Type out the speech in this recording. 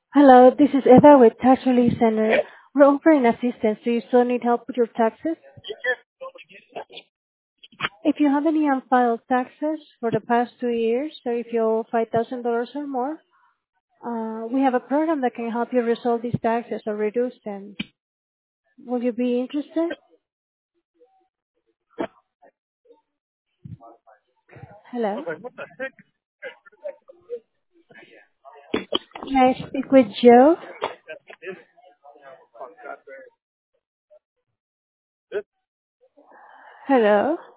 Hello, this is Eva with Tax Relief Center. We're offering assistance. Do you still need help with your taxes? If you have any unfiled taxes for the past 2 years, or if you owe $5,000 or more, we have a program that can help you resolve these taxes or reduce them. Will you be interested? Hello? May I speak with Joe? Hello?